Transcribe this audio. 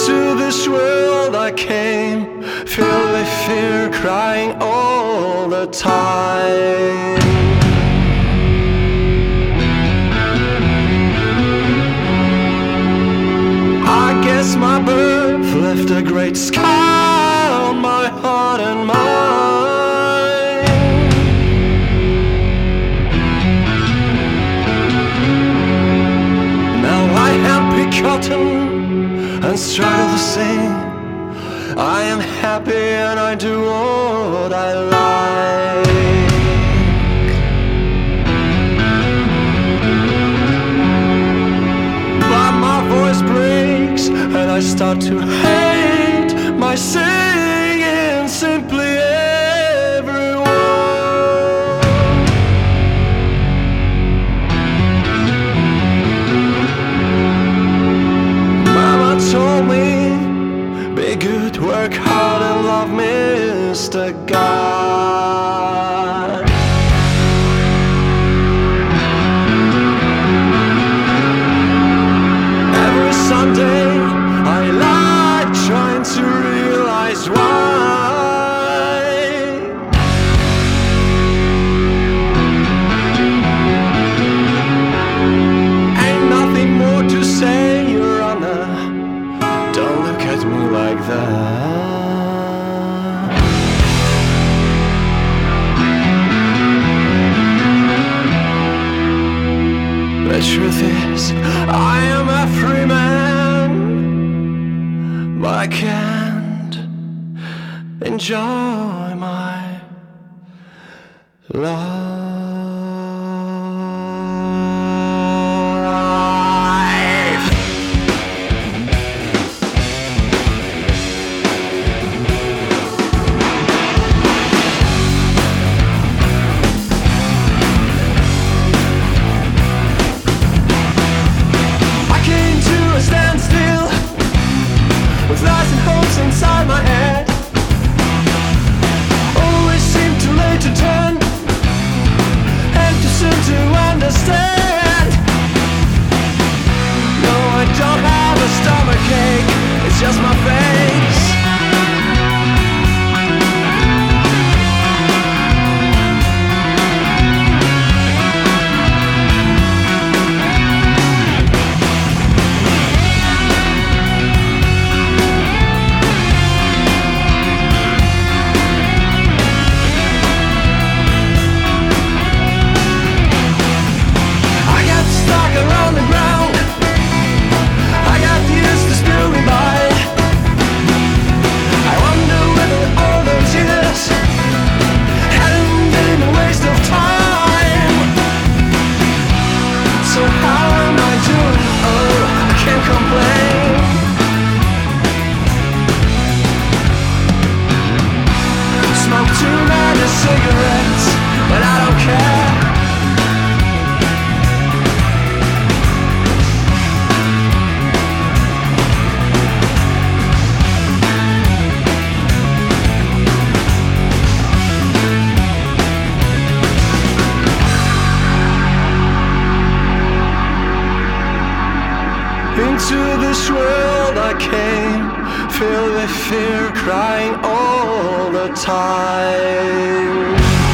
Into this world I came, filled with fear, crying all the time. I guess my birth left a great scar on my heart and mind. Now I am begotten and struggle to sing. I am happy and I do what I like. But my voice breaks and I start to hate my singing simply everyone. Mama told me, be good, work hard and love Mr. God. Every Sunday I lie trying to realize why. Ain't nothing more to say, Your Honor. Don't look at me like that. The truth is, I am a free man, but I can't enjoy my life. With lies and hopes inside my head, always seem too late to turn and too soon to understand. No, I don't have a stomachache, it's just my face. Around the ground, I got used to spewing by. I wonder whether all those years hadn't been a waste of time. So how am I doing? Oh, I can't complain. Smoke too many cigarettes, but I don't care. Into this world I came, filled with fear, crying all the time.